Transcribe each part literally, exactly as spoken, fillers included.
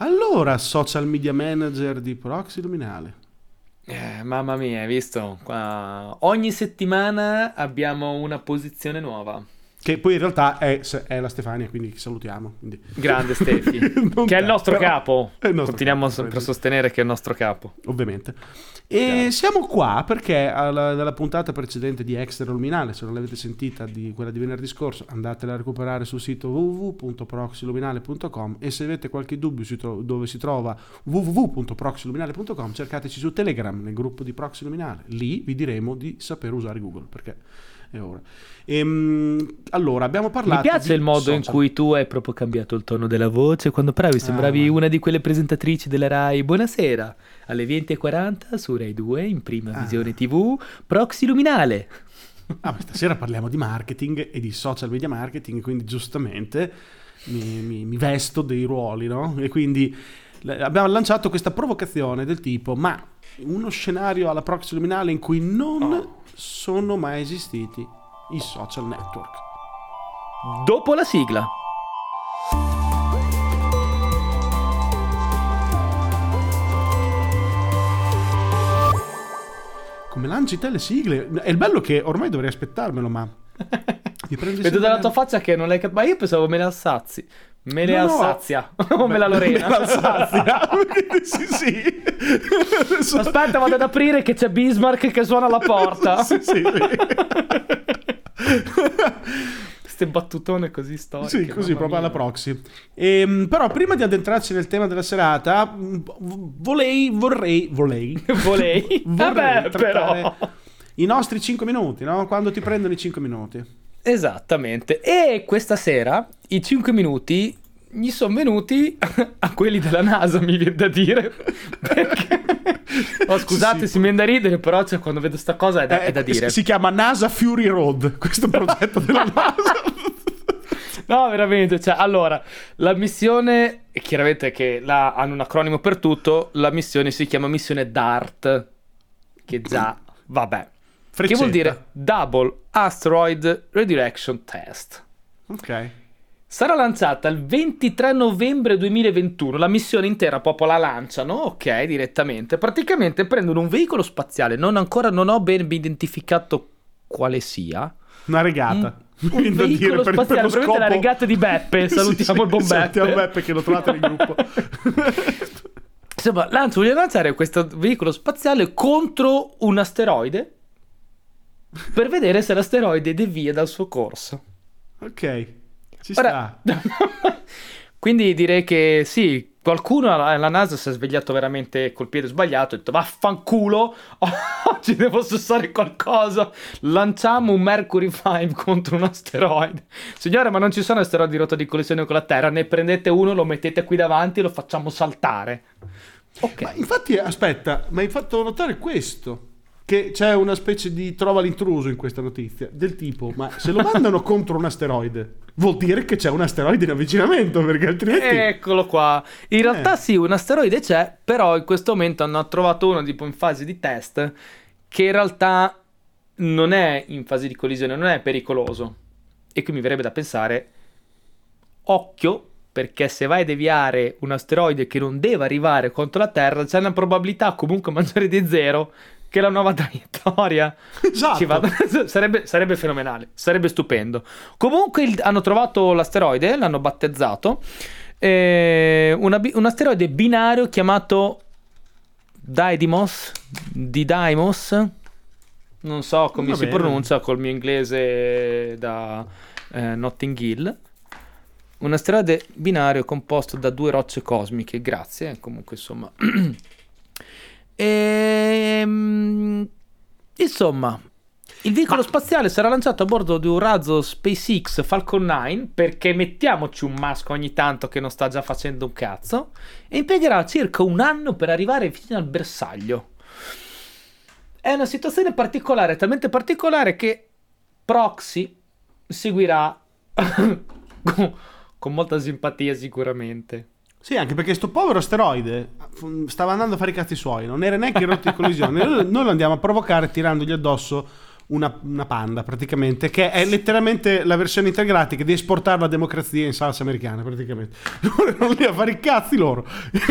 Allora, social media manager di Proxy Luminale. Eh, mamma mia, hai visto? Qua ogni settimana abbiamo una posizione nuova. Che poi in realtà è, è la Stefania, quindi salutiamo. Quindi. Grande Stefi, che te, è il nostro però, capo. È il nostro Continuiamo capo, sempre a sostenere che è il nostro capo. Ovviamente. E Chiaro. Siamo qua perché alla, nella puntata precedente di Extra Luminale, se non l'avete sentita, di quella di venerdì scorso, andatela a recuperare sul sito w w w punto proxy luminale punto com, e se avete qualche dubbio si tro- dove si trova w w w punto proxy luminale punto com, cercateci su Telegram nel gruppo di Proxy Luminale. Lì vi diremo di saper usare Google, perché è ora. Ehm, allora, abbiamo parlato. Mi piace il modo social. in cui tu hai proprio cambiato il tono della voce. Quando parlavi sembravi ah. una di quelle presentatrici della Rai. Buonasera, alle venti e quaranta su Rai due in prima ah. visione tivù, Proxy Luminale. Ah, stasera parliamo di marketing e di social media marketing, quindi giustamente mi, mi, mi vesto dei ruoli, no? E quindi abbiamo lanciato questa provocazione del tipo: ma uno scenario alla Proxy Luminale in cui non oh. sono mai esistiti i social network. Dopo la sigla. Come lanci te le sigle? È il bello che ormai dovrei aspettarmelo, ma mi vedo dalla tua faccia che non l'hai capito. Ma io pensavo me le assazzi. Me le no, Alsazia no. o me la Lorena? Me la Alsazia. sì, sì. Adesso... Aspetta, vado ad aprire che c'è Bismarck che suona alla porta. sì, sì, sì. Queste battutone così storiche. Sì, così proprio mia. Alla Proxy. E, però prima di addentrarci nel tema della serata, volei, vorrei, volei, volei, vorrei Vabbè, però i nostri cinque minuti, no? Quando ti prendono i cinque minuti. Esattamente. E questa sera i cinque minuti gli sono venuti a quelli della NASA, mi viene da dire. Perché... Oh, scusate, sì, si mi viene da ridere, però cioè, quando vedo sta cosa è da, eh, è da dire. Si chiama NASA Fury Road, questo progetto della NASA. No, veramente, cioè, allora, la missione, chiaramente che là hanno un acronimo per tutto, la missione si chiama missione DART, che già, vabbè. Freccetta. Che vuol dire Double Asteroid Redirection Test. Ok. Sarà lanciata il ventitré novembre duemilaventuno. La missione intera proprio la lanciano, ok, direttamente. Praticamente prendono un veicolo spaziale, non ancora non ho ben identificato quale sia. Una regata. Un, un veicolo dire, spaziale, per, per probabilmente scopo... la regata di Beppe. Salutiamo sì, sì, il buon Beppe. Salutiamo Beppe che lo trovate nel gruppo. Insomma, lancio, voglio lanciare questo veicolo spaziale contro un asteroide per vedere se l'asteroide devia dal suo corso. Ok, ci Ora, sta. Quindi direi che sì, qualcuno alla NASA si è svegliato veramente col piede sbagliato, ha detto vaffanculo, oggi devo sossare qualcosa, lanciamo un Mercury cinque contro un asteroide. Signore, ma non ci sono asteroidi di rotta di collisione con la Terra, ne prendete uno, lo mettete qui davanti e lo facciamo saltare. Ok. Ma infatti, aspetta, mi hai fatto notare questo, che c'è una specie di trova l'intruso in questa notizia, del tipo, ma se lo mandano contro un asteroide vuol dire che c'è un asteroide in avvicinamento, perché altrimenti... Eccolo qua. In realtà eh. sì, un asteroide c'è, però in questo momento hanno trovato uno tipo in fase di test che in realtà non è in fase di collisione, non è pericoloso. E qui mi verrebbe da pensare, occhio, perché se vai a deviare un asteroide che non deve arrivare contro la Terra, c'è una probabilità comunque maggiore di zero che la nuova traiettoria esatto. ci vada. sarebbe, sarebbe fenomenale, sarebbe stupendo. Comunque il, hanno trovato l'asteroide, l'hanno battezzato, eh, una, un asteroide binario chiamato Didymos, Didymos, non so come Va si bene. pronuncia col mio inglese da eh, Notting Hill. Un asteroide binario composto da due rocce cosmiche, grazie, comunque insomma... E, insomma, il veicolo Ma... spaziale sarà lanciato a bordo di un razzo SpaceX Falcon nove, perché mettiamoci un masco ogni tanto che non sta già facendo un cazzo, e impiegherà circa un anno per arrivare fino al bersaglio. È una situazione particolare, talmente particolare che Proxy seguirà con, con molta simpatia sicuramente. Sì, anche perché sto povero asteroide stava andando a fare i cazzi suoi, non era neanche in rotta di collisione. Noi, noi lo andiamo a provocare tirandogli addosso una, una panda praticamente, che è letteralmente la versione intergalattica di esportare la democrazia in salsa americana praticamente. Non lì a fare i cazzi loro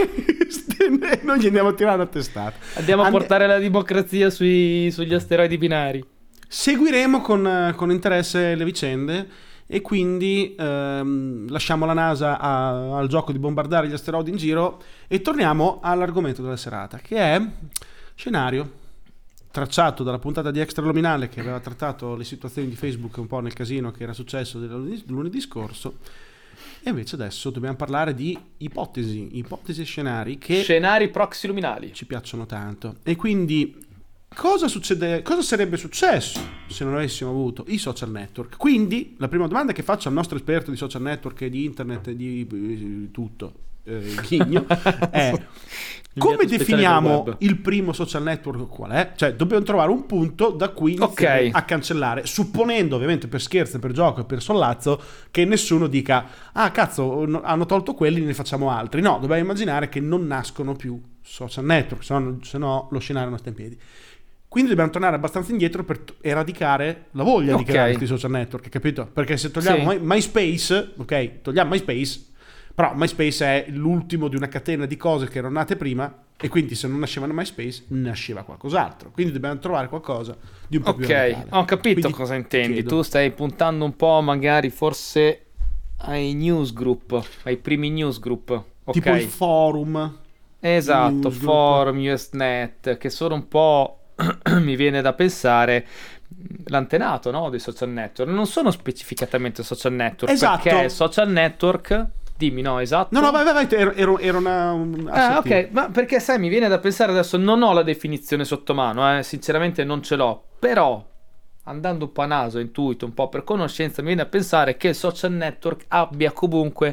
e noi gli andiamo a tirare a testata. Andiamo a And- portare la democrazia sui, sugli asteroidi binari. Seguiremo con, con interesse le vicende e quindi ehm, lasciamo la NASA a, al gioco di bombardare gli asteroidi in giro e torniamo all'argomento della serata, che è scenario tracciato dalla puntata di Extraluminale che aveva trattato le situazioni di Facebook un po' nel casino che era successo lunedì, lunedì scorso, e invece adesso dobbiamo parlare di ipotesi, ipotesi e scenari che Scenari proxiluminali. ci piacciono tanto. E quindi cosa succede, cosa sarebbe successo se non avessimo avuto i social network? Quindi la prima domanda che faccio al nostro esperto di social network e di internet e di, di tutto, eh, Ghigno, è come definiamo il primo social network? Qual è? Cioè dobbiamo trovare un punto da cui iniziare Ok. a cancellare, supponendo ovviamente per scherzo, per gioco e per sollazzo che nessuno dica ah cazzo no- hanno tolto quelli, ne facciamo altri. No, dobbiamo immaginare che non nascono più social network, se no, se no lo scenario non sta in piedi. Quindi dobbiamo tornare abbastanza indietro per t- eradicare la voglia di Ok. creare questi social network, capito? Perché se togliamo Sì. My- MySpace, ok, togliamo MySpace, però MySpace è l'ultimo di una catena di cose che erano nate prima e quindi se non nasceva MySpace nasceva qualcos'altro. Quindi dobbiamo trovare qualcosa di un po' più Ok, radicale. ho capito Quindi cosa ti intendi. chiedo, Tu stai puntando un po' magari forse ai newsgroup, ai primi newsgroup. Ok. tipo i forum. Esatto, newsgroup. forum, Usenet, che sono un po', mi viene da pensare, l'antenato, no, dei social network. Non sono specificatamente social network, Esatto. perché social network, dimmi, no, esatto. No, no, vai, vai, vai, ero, ero, era una... un Ah, assertivo. ok, ma perché sai, mi viene da pensare adesso, non ho la definizione sotto mano, eh, sinceramente non ce l'ho, però andando un po' a naso, intuito, un po' per conoscenza, mi viene a pensare che il social network abbia comunque,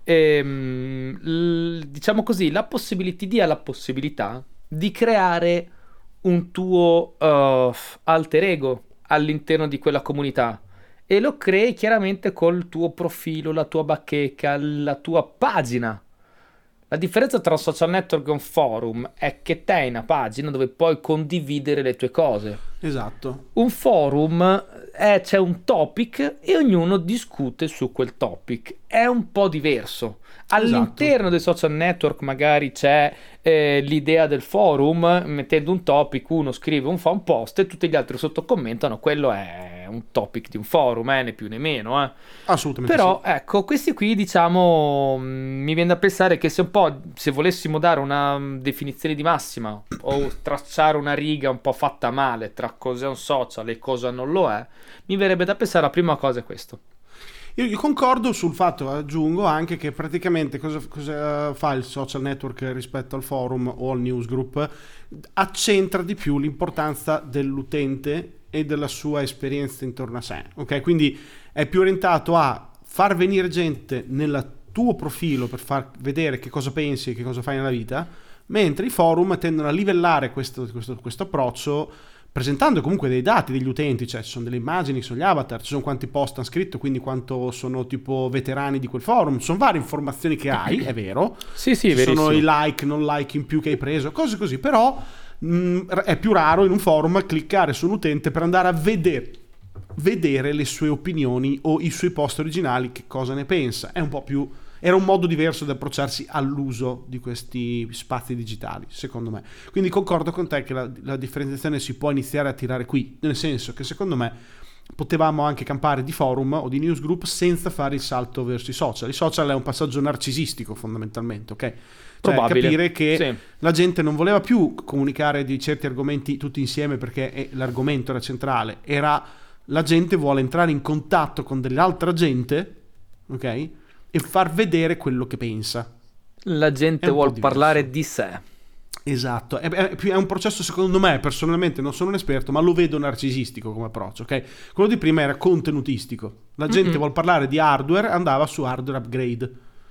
ehm, l- diciamo così, la possibilità, ti dia la possibilità di creare un tuo uh, alter ego all'interno di quella comunità. E lo crei chiaramente col tuo profilo, la tua bacheca, la tua pagina. La differenza tra un social network e un forum è che te hai una pagina dove puoi condividere le tue cose. Esatto. Un forum è, c'è un topic e ognuno discute su quel topic. È un po' diverso. All'interno del social network magari c'è eh, l'idea del forum, mettendo un topic, uno scrive un, fa un post e tutti gli altri sotto commentano, quello è un topic di un forum, eh, né più né meno. Eh. Assolutamente Però sì. ecco, questi qui diciamo mh, mi viene da pensare che se un po', se volessimo dare una mh, definizione di massima o tracciare una riga un po' fatta male tra cos'è un social e cosa non lo è, mi verrebbe da pensare la prima cosa è questo. Io, io concordo sul fatto, aggiungo anche che praticamente cosa, cosa fa il social network rispetto al forum o al newsgroup? Accentra di più l'importanza dell'utente e della sua esperienza intorno a sé, ok? Quindi è più orientato a far venire gente nel tuo profilo per far vedere che cosa pensi e che cosa fai nella vita, mentre i forum tendono a livellare questo, questo, questo approccio presentando comunque dei dati degli utenti, cioè ci sono delle immagini, ci sono gli avatar, ci sono quanti post hanno scritto, quindi quanto sono tipo veterani di quel forum, sono varie informazioni che hai, è vero, Sì, sì, ci verissimo. sono i like, non like in più che hai preso, cose così, però mh, è più raro in un forum cliccare su un utente per andare a vedere vedere le sue opinioni o i suoi post originali, che cosa ne pensa. È un po' più, era un modo diverso di approcciarsi all'uso di questi spazi digitali, secondo me. Quindi concordo con te che la, la differenziazione si può iniziare a tirare qui, nel senso che secondo me potevamo anche campare di forum o di newsgroup senza fare il salto verso i social. I social è un passaggio narcisistico fondamentalmente, ok? Cioè Probabile. capire che Sì. la gente non voleva più comunicare di certi argomenti tutti insieme perché eh, l'argomento era centrale, era la gente vuole entrare in contatto con dell'altra gente, ok? E far vedere quello che pensa. La gente È un po' vuole diverso. parlare di sé. Esatto, è, è, è un processo, secondo me, personalmente non sono un esperto, ma lo vedo narcisistico come approccio, ok? Quello di prima era contenutistico. La gente Mm-mm. vuole parlare di hardware, andava su hardware upgrade.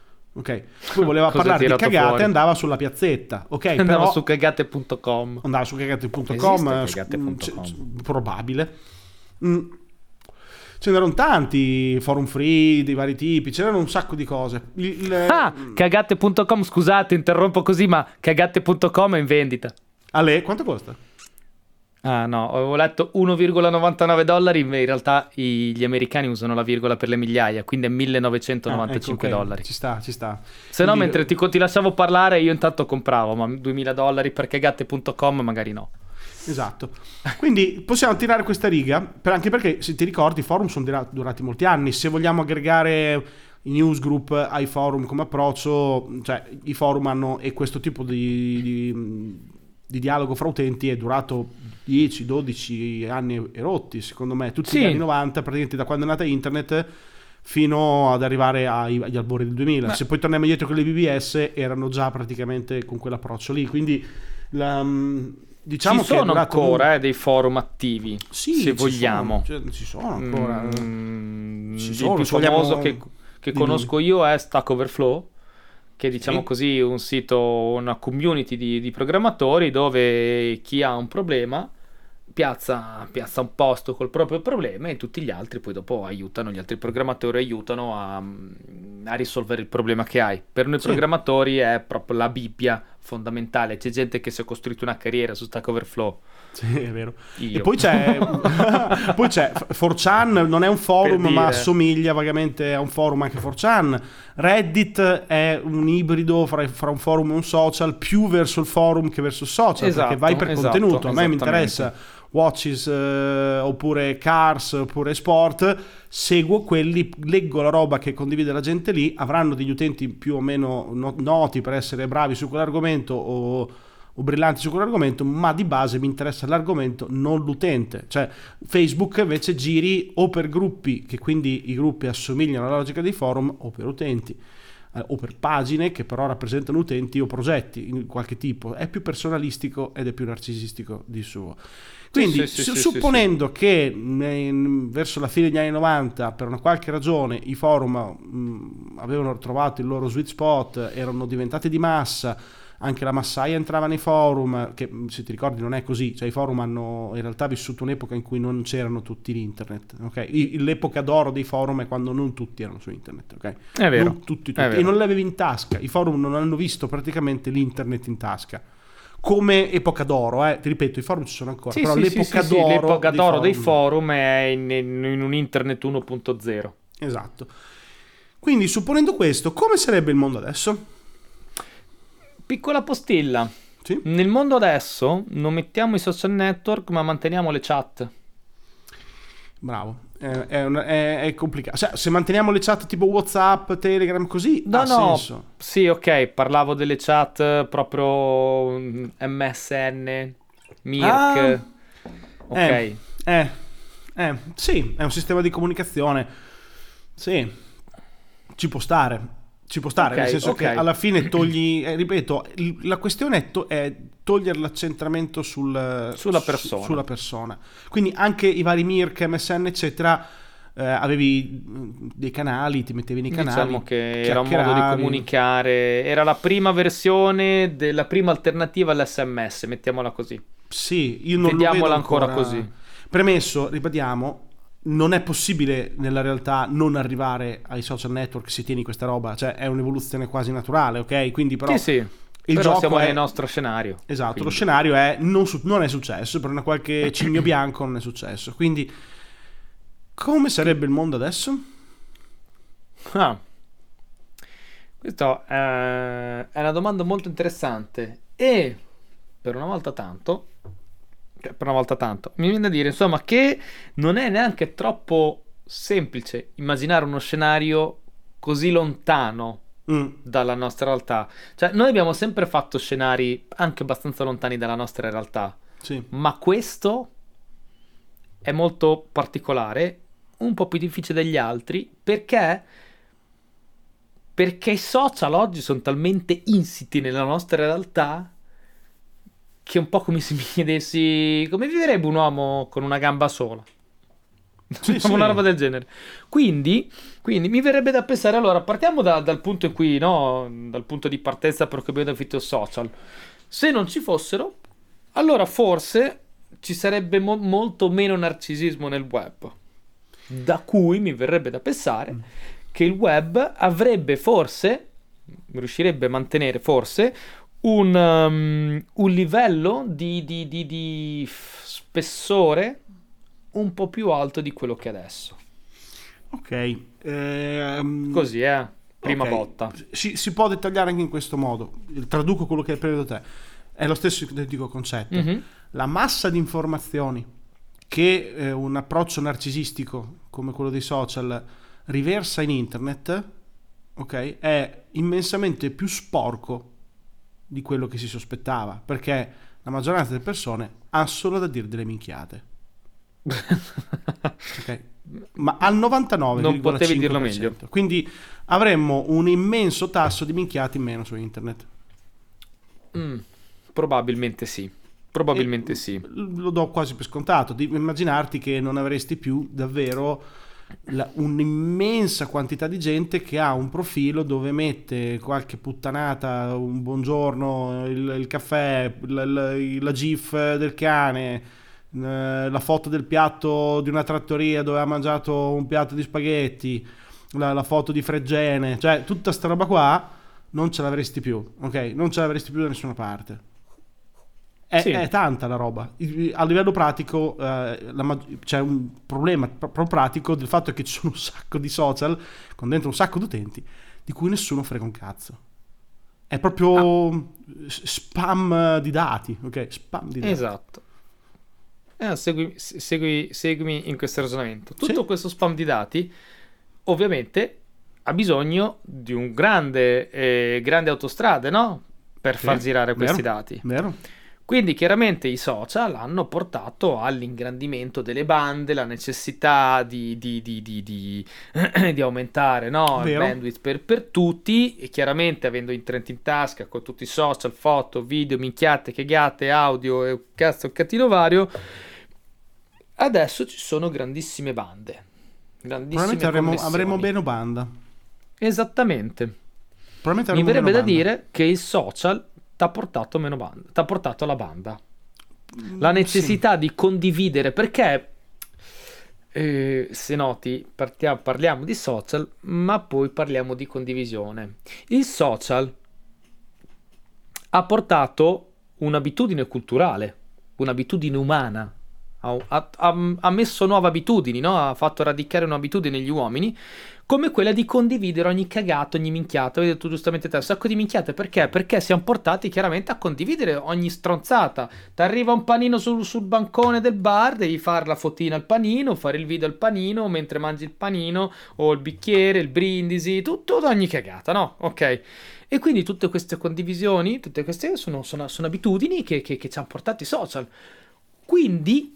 Ok, poi voleva Cosa parlare di tirato cagate, fuori? andava sulla piazzetta, ok? Andavo Però su cagate punto com. andava su cagate punto Esiste com, cagate mm, punto c- com? c- probabile. Mm. Ce n'erano tanti, forum free di vari tipi, c'erano un sacco di cose. Il- il- Ah, cagate punto com, scusate, interrompo così, ma cagate punto com è in vendita. Ale, quanto costa? Ah no, avevo letto uno virgola novantanove dollari, ma in realtà i- gli americani usano la virgola per le migliaia, quindi è millenovecentonovantacinque Ah, ecco, ok, dollari. ci sta, ci sta. Se no, Quindi, mentre ti, ti lasciavo parlare, io intanto compravo, ma duemila dollari per cagate punto com magari no. esatto. Quindi possiamo tirare questa riga, per- anche perché se ti ricordi i forum sono dura- durati molti anni. Se vogliamo aggregare i newsgroup ai forum come approccio, cioè i forum hanno, e questo tipo di, di, di dialogo fra utenti è durato dieci dodici anni e rotti, secondo me, tutti Sì. gli anni novanta, praticamente da quando è nata internet fino ad arrivare ai- agli albori del duemila. Beh. Se poi torniamo indietro con le B B S, erano già praticamente con quell'approccio lì, quindi la, diciamo Ci che è sono durato ancora molto. eh, dei forum attivi, Sì, se ci vogliamo. sono, cioè, ci sono ancora. Mm, Ci il sono, più se vogliamo- famoso che, che Dimmi. conosco io è Stack Overflow, che è, diciamo Sì. così, un sito, una community di, di programmatori dove chi ha un problema piazza, piazza un post col proprio problema e tutti gli altri poi dopo aiutano, gli altri programmatori aiutano a, a risolvere il problema che hai. Per noi Sì. programmatori è proprio la Bibbia fondamentale. C'è gente che si è costruito una carriera su Stack Overflow. Sì, è vero. Io. E poi c'è, poi c'è four chan, non è un forum, Per ma dire. assomiglia vagamente a un forum anche four chan. Reddit è un ibrido fra, fra un forum e un social, più verso il forum che verso il social, Esatto, perché vai per esatto, contenuto. A me mi esattamente. interessa Watches eh, oppure Cars oppure Sport, seguo quelli, leggo la roba che condivide la gente lì, avranno degli utenti più o meno no- noti per essere bravi su quell'argomento o o brillanti su quell'argomento, ma di base mi interessa l'argomento, non l'utente. Cioè Facebook invece giri o per gruppi, che quindi i gruppi assomigliano alla logica dei forum, o per utenti, eh, o per pagine che però rappresentano utenti o progetti in qualche tipo. È più personalistico ed è più narcisistico di suo. Quindi, sì, sì, su- sì, supponendo che ne- verso la fine degli anni novanta, per una qualche ragione, i forum mh, avevano trovato il loro sweet spot, erano diventati di massa, anche la massaia entrava nei forum, che se ti ricordi non è così, cioè i forum hanno in realtà vissuto un'epoca in cui non c'erano tutti in internet, ok? I- L'epoca d'oro dei forum è quando non tutti erano su internet, ok? È vero, Non tutti, è tutti. vero. E non l'avevi in tasca, i forum non hanno visto praticamente l'internet in tasca. Come epoca d'oro, eh? Ti ripeto, i forum ci sono ancora, Sì, però sì, l'epoca sì, sì, d'oro, sì, l'epoca dei d'oro dei forum. forum è in, in- in un internet uno punto zero. Esatto. Quindi, supponendo questo, come sarebbe il mondo adesso? Piccola postilla. Sì? Nel mondo adesso non mettiamo i social network, ma manteniamo le chat. Bravo. È, è, un- è- è complicato. Cioè, se manteniamo le chat tipo WhatsApp, Telegram, così No, ha no, senso. sì, ok, parlavo delle chat proprio mm, M S N, Mirk. Ah. Ok. Eh, eh, eh, sì, è un sistema di comunicazione. Sì, ci può stare. Ci può stare, Ok, nel senso ok. che alla fine togli, eh, ripeto, il- la questione è, to- è togliere l'accentramento sul, Sulla su- persona. sulla persona. Quindi anche i vari Mirk, M S N, eccetera, eh, avevi mh, dei canali, ti mettevi nei canali. Diciamo che era un modo di chiacchieravi. comunicare, era la prima versione della prima alternativa all'esse emme esse, mettiamola così. Sì, io non Vediamola lo vedo ancora ancora così. Premesso, ribadiamo, non è possibile nella realtà non arrivare ai social network se tieni questa roba, cioè è un'evoluzione quasi naturale, ok? Quindi però Sì, sì, il però gioco siamo è... nel nostro scenario. Esatto, quindi. lo scenario è non, su- non è successo, per una qualche cigno bianco non è successo. Quindi come sarebbe il mondo adesso? Ah. Questa eh, è una domanda molto interessante e per una volta tanto, cioè, per una volta tanto, mi viene da dire insomma che non è neanche troppo semplice immaginare uno scenario così lontano Mm, dalla nostra realtà. Cioè, noi abbiamo sempre fatto scenari anche abbastanza lontani dalla nostra realtà, sì, ma questo è molto particolare, un po' più difficile degli altri, perché perché i social oggi sono talmente insiti nella nostra realtà che è un po' come se mi chiedessi come vivrebbe un uomo con una gamba sola. Sì, sì. Una roba del genere. Quindi, quindi mi verrebbe da pensare, allora, partiamo da- dal punto in cui, no, dal punto di partenza per cui abbiamo definito social. Se non ci fossero, allora forse ci sarebbe mo- molto meno narcisismo nel web. Da cui mi verrebbe da pensare che il web avrebbe forse, riuscirebbe a mantenere forse, un, um, un livello di, di, di, di spessore un po' più alto di quello che è adesso. Ok. Ehm, Così, eh? Prima okay. botta. Si, si può dettagliare anche in questo modo. Traduco quello che hai preso te. È lo stesso identico concetto. Mm-hmm. La massa di informazioni che eh, un approccio narcisistico come quello dei social riversa in internet, ok, è immensamente più sporco di quello che si sospettava, perché la maggioranza delle persone ha solo da dire delle minchiate. Ok, ma al novantanove virgola cinque per cento. Non potevi dirlo meglio. Quindi avremmo un immenso tasso di minchiati in meno su internet. Mm, probabilmente sì. Probabilmente e sì. Lo do quasi per scontato. Di immaginarti che non avresti più davvero la, un'immensa quantità di gente che ha un profilo dove mette qualche puttanata, un buongiorno, il, il caffè, la, la, la gif del cane, la foto del piatto di una trattoria dove ha mangiato un piatto di spaghetti, la, la foto di Fregene, cioè tutta sta roba qua non ce l'avresti più, ok? Non ce l'avresti più da nessuna parte. È, sì. È tanta la roba. A livello pratico eh, la, c'è un problema proprio pratico del fatto che ci sono un sacco di social con dentro un sacco di utenti di cui nessuno frega un cazzo. È proprio ah. spam di dati, ok? Spam di dati. Esatto. Eh, segui, segui, seguimi in questo ragionamento. Tutto sì. Questo spam di dati ovviamente ha bisogno di un grande eh, grande autostrade, no? Per sì. far girare questi vero, dati. Vero. Quindi chiaramente i social hanno portato all'ingrandimento delle bande, la necessità di, di, di, di, di, di aumentare, no? Il bandwidth per, per tutti, e chiaramente avendo internet in tasca con tutti i social, foto, video, minchiate, cagate, audio e cazzo un catino vario, adesso ci sono grandissime bande. Grandissime Probabilmente avremo, avremo meno banda. Esattamente. Probabilmente Mi verrebbe meno da banda. dire che il social t'ha portato meno banda, t'ha portato alla banda, la necessità sì. di condividere, perché eh, se noti partiamo, parliamo di social ma poi parliamo di condivisione. Il social ha portato un'abitudine culturale, un'abitudine umana, ha, ha, ha messo nuove abitudini, no? Ha fatto radicare un'abitudine negli uomini, come quella di condividere ogni cagato, ogni minchiata. Hai detto giustamente te, un sacco di minchiate, perché? Perché siamo portati chiaramente a condividere ogni stronzata. Ti arriva un panino sul, sul bancone del bar, devi fare la fotina al panino, fare il video al panino mentre mangi il panino, o il bicchiere, il brindisi, tutto, ogni cagata, no? Ok. E quindi tutte queste condivisioni, tutte queste sono, sono, sono abitudini che, che, che ci hanno portato i social. Quindi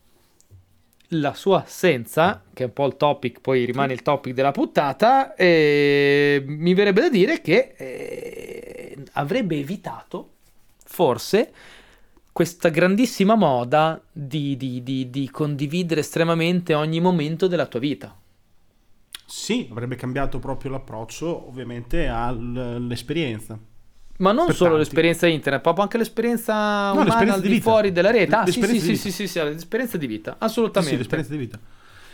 la sua assenza, che è un po' il topic, poi rimane il topic della puntata, eh, mi verrebbe da dire che eh, avrebbe evitato forse questa grandissima moda di, di, di, di condividere estremamente ogni momento della tua vita. Sì, avrebbe cambiato proprio l'approccio ovviamente all'esperienza. Ma non per solo tanti. l'esperienza internet, proprio anche l'esperienza no, umana l'esperienza al di di vita. fuori della rete. Ah, sì, sì, di sì, sì, sì, sì, l'esperienza di vita, assolutamente. Sì, sì, l'esperienza di vita.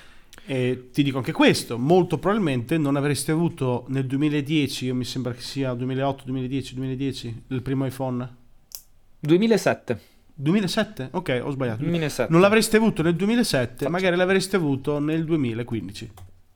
E ti dico anche questo, molto probabilmente non avreste avuto nel duemiladieci, io mi sembra che sia duemilaotto, duemiladieci, duemiladieci, il primo iPhone. duemilasette. duemilasette? Ok, ho sbagliato. duemilasette. Non l'avreste avuto nel duemilasette, Faccio. Magari l'avreste avuto nel duemilaquindici.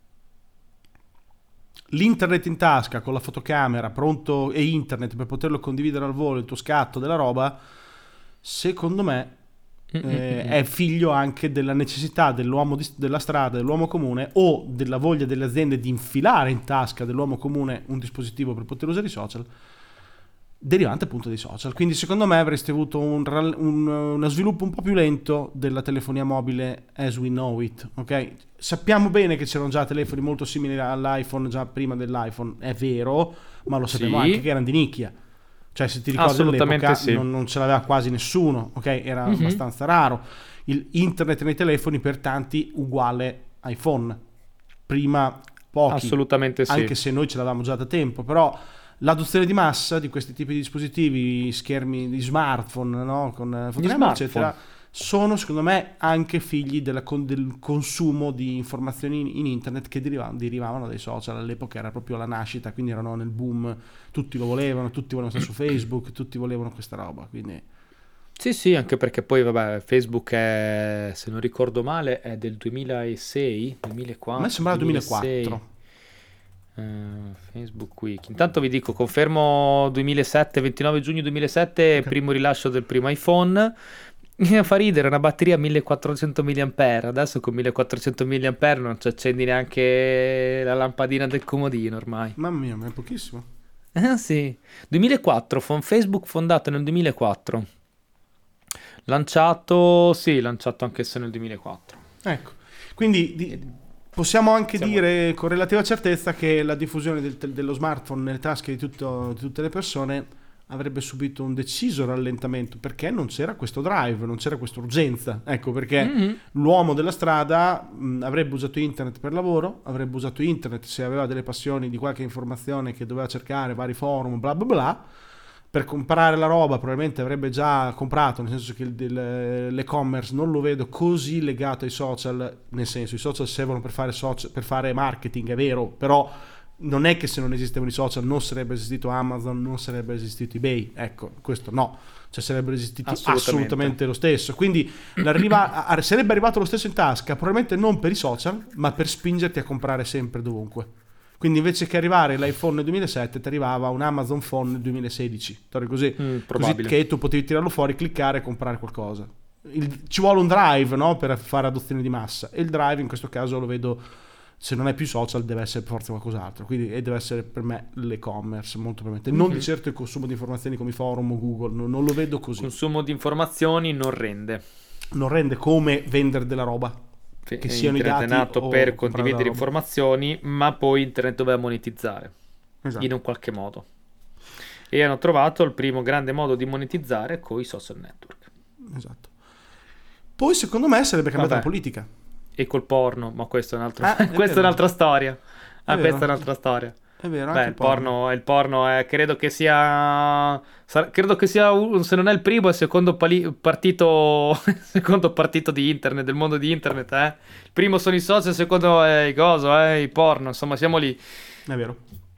L'internet in tasca con la fotocamera pronto e internet per poterlo condividere al volo, il tuo scatto della roba, secondo me eh, è figlio anche della necessità dell'uomo di, della strada, dell'uomo comune, o della voglia delle aziende di infilare in tasca dell'uomo comune un dispositivo per poter usare i social, derivante appunto dai social. Quindi secondo me avreste avuto un, un, uno sviluppo un po' più lento della telefonia mobile as we know it, ok? Sappiamo bene che c'erano già telefoni molto simili all'iPhone già prima dell'iPhone, è vero, ma lo sappiamo sì. anche che erano di nicchia. Cioè se ti ricordi all'epoca sì. non, non ce l'aveva quasi nessuno, ok? Era mm-hmm. abbastanza raro. Il internet nei telefoni per tanti uguale iPhone. Prima pochi. Assolutamente sì. Anche se noi ce l'avevamo già da tempo, però l'adozione di massa di questi tipi di dispositivi, schermi di smartphone, no? Con fotogrammi, eccetera, sono secondo me anche figli della con- del consumo di informazioni in, in internet che derivavano, derivavano dai social. All'epoca era proprio la nascita, quindi erano nel boom, tutti lo volevano, tutti volevano stare su Facebook, tutti volevano questa roba, quindi... Sì, sì, anche perché poi, vabbè, Facebook è, se non ricordo male, è del duemilasei, duemilaquattro. A me sembrava duemilasei. duemilaquattro. Uh, Facebook Week. Intanto vi dico, confermo duemilasette, ventinove giugno duemilasette, Ok. primo rilascio del primo iPhone. Fa ridere, una batteria millequattrocento milliampere. Adesso con millequattrocento milliampere non ci accendi neanche la lampadina del comodino ormai. Mamma mia, ma è pochissimo. Eh sì. duemilaquattro, fon- Facebook fondato nel duemilaquattro. Lanciato, sì, lanciato anche se nel duemilaquattro. Ecco, quindi di- possiamo anche Siamo- dire con relativa certezza che la diffusione del tel- dello smartphone nelle tasche di, tutto- di tutte le persone avrebbe subito un deciso rallentamento, perché non c'era questo drive, non c'era questa urgenza. Ecco perché Mhm. l'uomo della strada mh, avrebbe usato internet per lavoro, avrebbe usato internet se aveva delle passioni di qualche informazione che doveva cercare, vari forum, bla bla bla. Per comprare la roba probabilmente avrebbe già comprato, nel senso che il- il- l'e-commerce non lo vedo così legato ai social, nel senso i social servono per fare, social, per fare marketing, è vero, però non è che se non esistevano i social non sarebbe esistito Amazon, non sarebbe esistito eBay, ecco, questo no, cioè sarebbero esistiti Assolutamente. assolutamente, lo stesso, quindi l'arriva- a- sarebbe arrivato lo stesso in tasca, probabilmente non per i social, ma per spingerti a comprare sempre dovunque. Quindi invece che arrivare l'iPhone nel duemilasette ti arrivava un Amazon Phone nel duemilasedici, torna così, Mm, così probabile. che tu potevi tirarlo fuori, cliccare e comprare qualcosa. Il- ci vuole un drive, no, per fare adozione di massa, e il drive in questo caso lo vedo, se non è più social deve essere per forza qualcos'altro, quindi e deve essere per me l'e-commerce molto probabilmente, non Mhm. di certo il consumo di informazioni come i forum o Google, non, non lo vedo così, Consumo di informazioni non rende. non rende come vendere della roba. Fe- Che siano i internet dati è nato o per comprare condividere la roba. informazioni, ma poi internet doveva monetizzare Esatto. in un qualche modo. E hanno trovato il primo grande modo di monetizzare con i social network. Esatto. Poi secondo me sarebbe cambiata Vabbè. la politica. E col porno, ma questo è, un altro... Ah, è questa è vero. un'altra storia. Ah, È questa è vero. un'altra storia. È vero, Beh, anche il porno, il porno è, credo che sia, sar- credo che sia, un- se non è il primo, è il secondo pali- partito, il secondo partito di internet, del mondo di internet, eh. Il primo sono i social, il secondo è il coso, eh, il porno, insomma, siamo lì. È vero.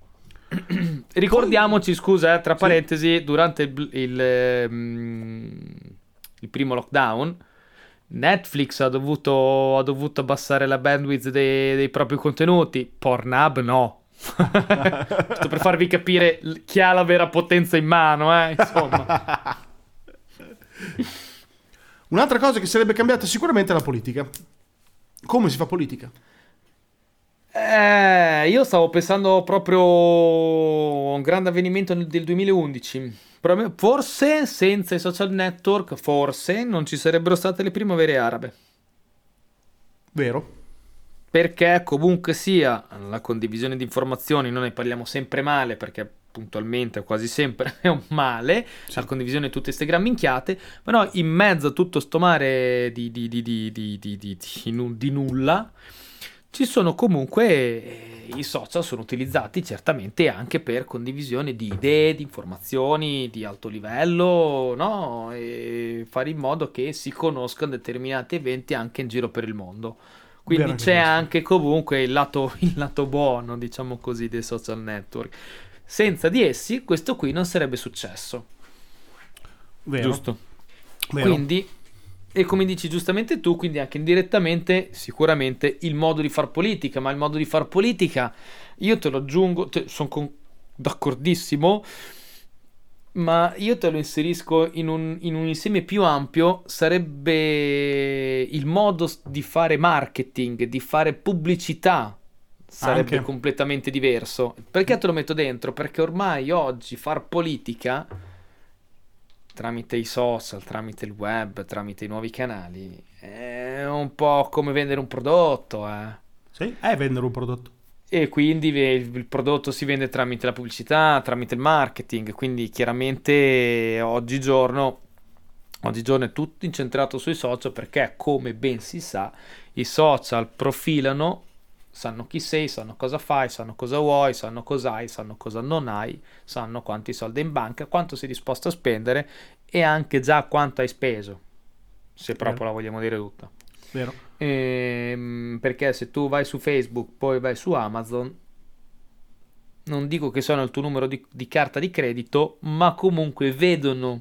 Ricordiamoci, scusa, eh, tra Sì. parentesi, durante il, il, ehm, il primo lockdown, Netflix ha dovuto, ha dovuto abbassare la bandwidth dei, dei propri contenuti, Pornhub no. Giusto per farvi capire l- chi ha la vera potenza in mano, eh, insomma. Un'altra cosa che sarebbe cambiata sicuramente è la politica. Come si fa politica? Eh, io stavo pensando proprio a un grande avvenimento nel- del duemilaundici. Prob- Forse senza i social network, forse non ci sarebbero state le primavere arabe. Vero? Perché comunque sia la condivisione di informazioni, noi ne parliamo sempre male perché puntualmente quasi sempre è un male, Sì. la condivisione di tutte queste gran minchiate, però in mezzo a tutto sto mare di, di, di, di, di, di, di, di nu- di nulla ci sono comunque eh, i social sono utilizzati certamente anche per condivisione di idee, di informazioni di alto livello, no? E fare in modo che si conoscano determinati eventi anche in giro per il mondo. Quindi Vero anche c'è questo. anche comunque il lato, il lato buono, diciamo così, dei social network. Senza di essi questo qui non sarebbe successo. Vero. Giusto? Vero. Quindi, e come dici giustamente tu, quindi anche indirettamente, sicuramente il modo di far politica, ma il modo di far politica, io te lo aggiungo, sono d'accordissimo, ma io te lo inserisco in un, in un insieme più ampio, sarebbe il modo s- di fare marketing, di fare pubblicità, sarebbe Anche. completamente diverso. Perché te lo metto dentro? Perché ormai oggi far politica tramite i social, tramite il web, tramite i nuovi canali, è un po' come vendere un prodotto, eh. Sì, è vendere un prodotto. E quindi ve- il prodotto si vende tramite la pubblicità, tramite il marketing, quindi chiaramente oggigiorno, oggigiorno è tutto incentrato sui social perché, come ben si sa, i social profilano, sanno chi sei, sanno cosa fai, sanno cosa vuoi, sanno cosa hai, sanno cosa non hai, sanno quanti soldi hai in banca, quanto sei disposto a spendere e anche già quanto hai speso. se proprio Vero. la vogliamo dire tutta. Vero. Ehm, perché se tu vai su Facebook, poi vai su Amazon, non dico che sono il tuo numero di, di carta di credito, ma comunque vedono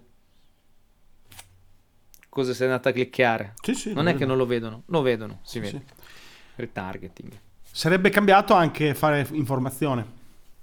cosa sei andato a cliccare. Sì, sì, Non lo è che vedo. non lo vedono, lo vedono, si Sì, vede. sì. Retargeting. Sarebbe cambiato anche fare informazione.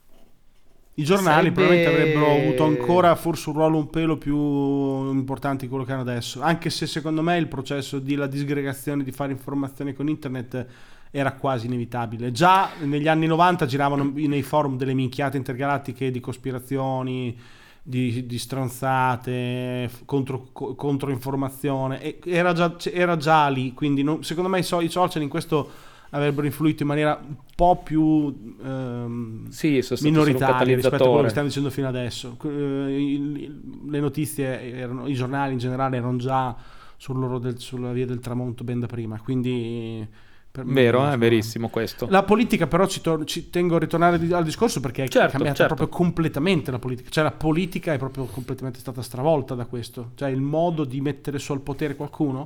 I giornali Sarebbe- probabilmente avrebbero avuto ancora forse un ruolo un pelo più importante di quello che hanno adesso, anche se secondo me il processo di la disgregazione di fare informazioni con internet era quasi inevitabile. Già negli anni novanta giravano nei forum delle minchiate intergalattiche di cospirazioni, di, di stronzate, contro, co- controinformazione, e era già, era già lì, quindi non- secondo me i, so- i social in questo avrebbero influito in maniera un po' più ehm, Sì, sono stato solo un minoritaria rispetto a quello che catalizzatore. stiamo dicendo fino adesso. Eh, il- il- le notizie erano, i giornali in generale erano già sul loro del- sulla via del tramonto ben da prima, quindi per me, Vero, è insomma, verissimo questo. la politica però ci, tor- ci tengo a ritornare di- al discorso perché è Certo, cambiata certo. proprio completamente la politica, cioè la politica è proprio completamente stata stravolta da questo, cioè il modo di mettere su al potere qualcuno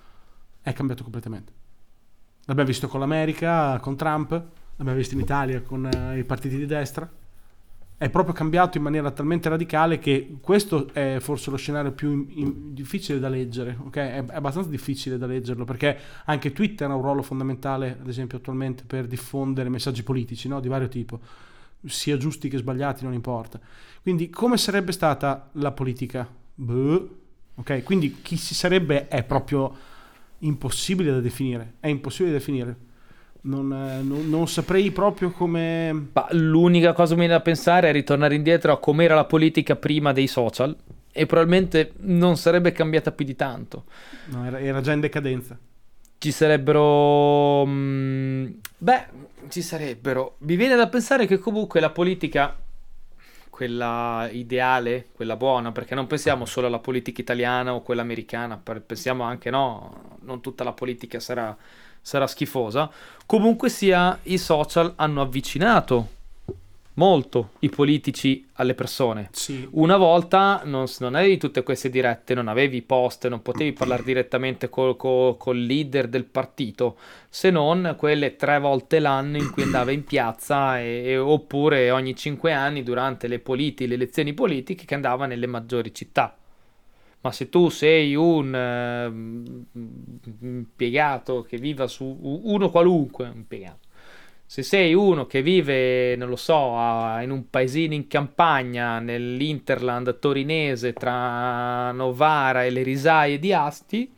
è cambiato completamente. L'abbiamo visto con l'America, con Trump, l'abbiamo visto in Italia con eh, i partiti di destra. È proprio cambiato in maniera talmente radicale che questo è forse lo scenario più in- in- difficile da leggere, ok? È, è abbastanza difficile da leggerlo perché anche Twitter ha un ruolo fondamentale, ad esempio attualmente, per diffondere messaggi politici, no? Di vario tipo, sia giusti che sbagliati, non importa. Quindi come sarebbe stata la politica? Boh. Ok, quindi chi si sarebbe è proprio impossibile da definire, è impossibile da definire. Non, eh, non- non saprei proprio come... Ma l'unica cosa che mi viene da pensare è ritornare indietro a com'era la politica prima dei social e probabilmente non sarebbe cambiata più di tanto. No, era, era già in decadenza. Ci sarebbero... mm, beh, ci sarebbero... Mi viene da pensare che comunque la politica, quella ideale, quella buona, perché non pensiamo solo alla politica italiana o quella americana, per- pensiamo anche, no, non tutta la politica sarà, sarà schifosa. Comunque sia, i social hanno avvicinato molto i politici alle persone. Sì. Una volta non, non avevi tutte queste dirette, non avevi post, non potevi parlare direttamente col, col- col leader del partito, se non quelle tre volte l'anno in cui andava in piazza e- e- oppure ogni cinque anni durante le, politi- le elezioni politiche che andava nelle maggiori città. Ma se tu sei un ehm, impiegato che viva su uno qualunque, un impiegato. Se sei uno che vive, non lo so, a- in un paesino in campagna, nell'Interland torinese tra Novara e le risaie di Asti,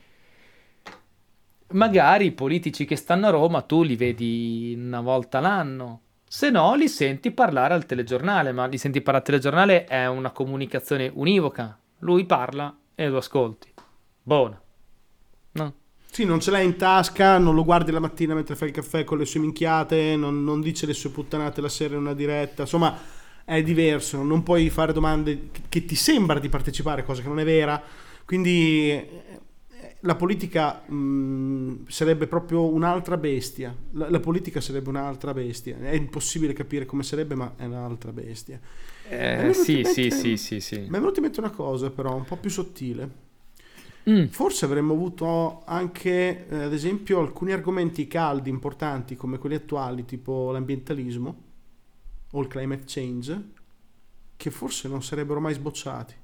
magari i politici che stanno a Roma tu li vedi una volta l'anno. Se no, li senti parlare al telegiornale, ma li senti parlare al telegiornale è una comunicazione univoca. Lui parla e lo ascolti. Buona. No? Sì, non ce l'hai in tasca, non lo guardi la mattina mentre fai il caffè con le sue minchiate, non, non dice le sue puttanate la sera in una diretta, insomma è diverso, non puoi fare domande che, che ti sembra di partecipare, cosa che non è vera, quindi eh, la politica mh, sarebbe proprio un'altra bestia, la, la politica sarebbe un'altra bestia, è impossibile capire come sarebbe, ma è un'altra bestia. Mi è Eh, venuto sì, in sì, mente- sì, sì, sì. Mi è venuta in mente una cosa però, un po' più sottile. Mm. Forse avremmo avuto anche, eh, ad esempio, alcuni argomenti caldi, importanti, come quelli attuali, tipo l'ambientalismo o il climate change, che forse non sarebbero mai sbocciati.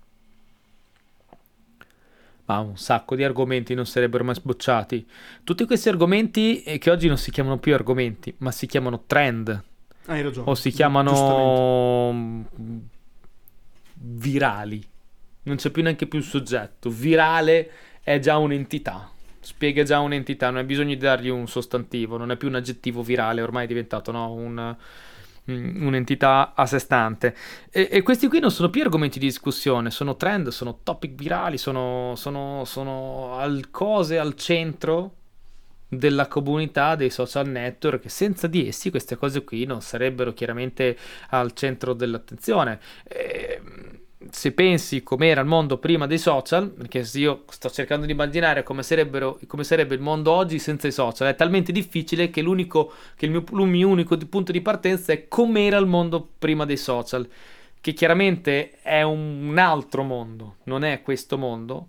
Ma un sacco di argomenti non sarebbero mai sbocciati. Tutti questi argomenti eh, che oggi non si chiamano più argomenti, ma si chiamano trend. Hai ragione. O si Giustamente. chiamano mm, virali. Non c'è più neanche più il soggetto. Virale è già un'entità. Spiega già un'entità, non hai bisogno di dargli un sostantivo, non è più un aggettivo virale, ormai è diventato, no, un, mm, un'entità a sé stante. E, e questi qui non sono più argomenti di discussione, sono trend, sono topic virali, sono, sono, sono al cose al centro della comunità dei social network, che senza di essi queste cose qui non sarebbero chiaramente al centro dell'attenzione. E, se pensi com'era il mondo prima dei social, perché se io sto cercando di immaginare come sarebbero, come sarebbe il mondo oggi senza i social, è talmente difficile che l'unico che il mio, il mio unico punto di partenza è com'era il mondo prima dei social, che chiaramente è un altro mondo, non è questo mondo,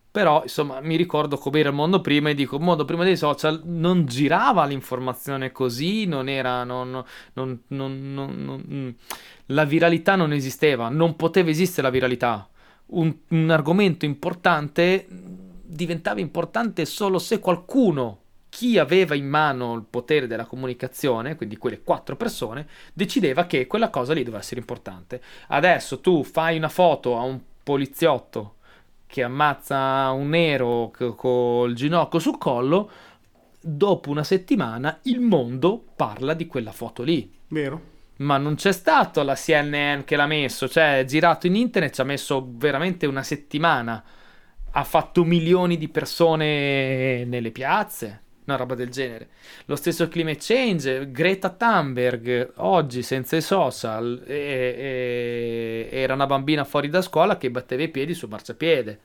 Però, insomma, mi ricordo com'era il mondo prima e dico, il mondo prima dei social non girava l'informazione così, non era, non, non, non, non, non- la viralità non esisteva, non poteva esistere la viralità. Un, un argomento importante diventava importante solo se qualcuno, chi aveva in mano il potere della comunicazione, quindi quelle quattro persone, decideva che quella cosa lì doveva essere importante. Adesso tu fai una foto a un poliziotto che ammazza un nero c- col ginocchio sul collo, dopo una settimana il mondo parla di quella foto lì. Vero? Ma non c'è stato la C N N che l'ha messo, cioè è girato in internet, ci ha messo veramente una settimana, ha fatto milioni di persone nelle piazze, una roba del genere. Lo stesso climate change, Greta Thunberg, oggi senza i social, e- e- era una bambina fuori da scuola che batteva i piedi sul marciapiede.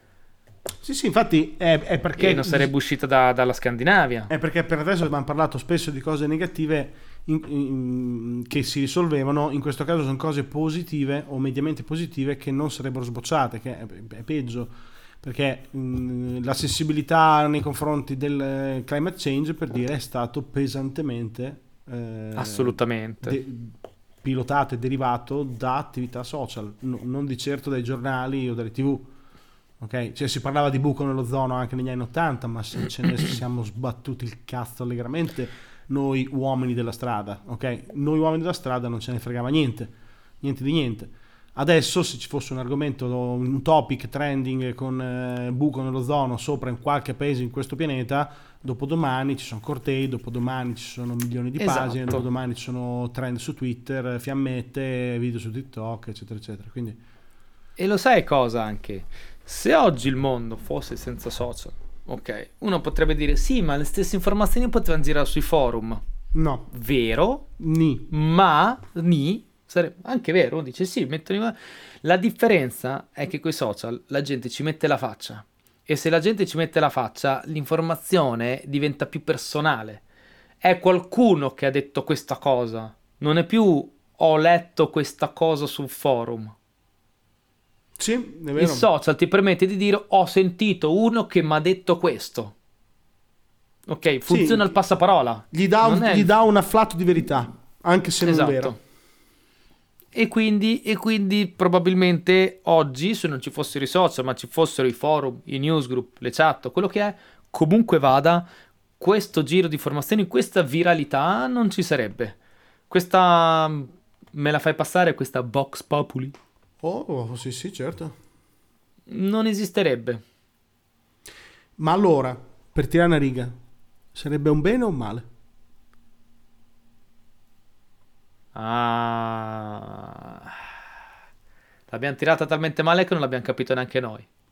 Sì, sì, infatti è, è perché... E non sarebbe uscita da- dalla Scandinavia. È perché per adesso abbiamo parlato spesso di cose negative in- in- che si risolvevano, in questo caso sono cose positive o mediamente positive che non sarebbero sbocciate, che è, è peggio, perché mh, la sensibilità nei confronti del eh, climate change, per dire, è stato pesantemente eh, Assolutamente. de- pilotato e derivato da attività social, no- non di certo dai giornali o dalle tivù. Ok, cioè si parlava di buco nell'ozono anche negli anni ottanta, ma se ce ne siamo sbattuti il cazzo allegramente noi uomini della strada, ok? Noi uomini della strada non ce ne fregava niente, niente di niente. Adesso se ci fosse un argomento, un topic trending con eh, buco nell'ozono sopra in qualche paese in questo pianeta, dopodomani ci sono cortei, dopodomani ci sono milioni di pagine, Esatto. dopodomani ci sono trend su Twitter, fiammette, video su TikTok, eccetera, eccetera. Quindi E lo sai cosa anche? Se oggi il mondo fosse senza social, ok, uno potrebbe dire sì, ma le stesse informazioni potevano girare sui forum. no, Vero, ni. ma ni sarebbe anche vero. Uno dice sì, mettono in- la differenza è che coi social la gente ci mette la faccia. E se la gente ci mette la faccia, l'informazione diventa più personale. È qualcuno che ha detto questa cosa. Non è più ho letto questa cosa sul forum. Sì, è Il vero. social ti permette di dire ho sentito uno che mi ha detto questo. Ok, funziona Sì, il passaparola. Gli dà, un, Non è gli il- dà un afflato di verità, anche se non è Esatto. vero. E quindi, e quindi probabilmente oggi, se non ci fossero i social, ma ci fossero i forum, i newsgroup, le chat, quello che è, comunque vada, questo giro di informazioni, questa viralità non ci sarebbe. Questa, me la fai passare, questa Vox Populi? Oh, sì, sì, certo. Non esisterebbe. Ma allora, per tirare una riga, sarebbe un bene o un male? Ah, l'abbiamo tirata talmente male che non l'abbiamo capito neanche noi.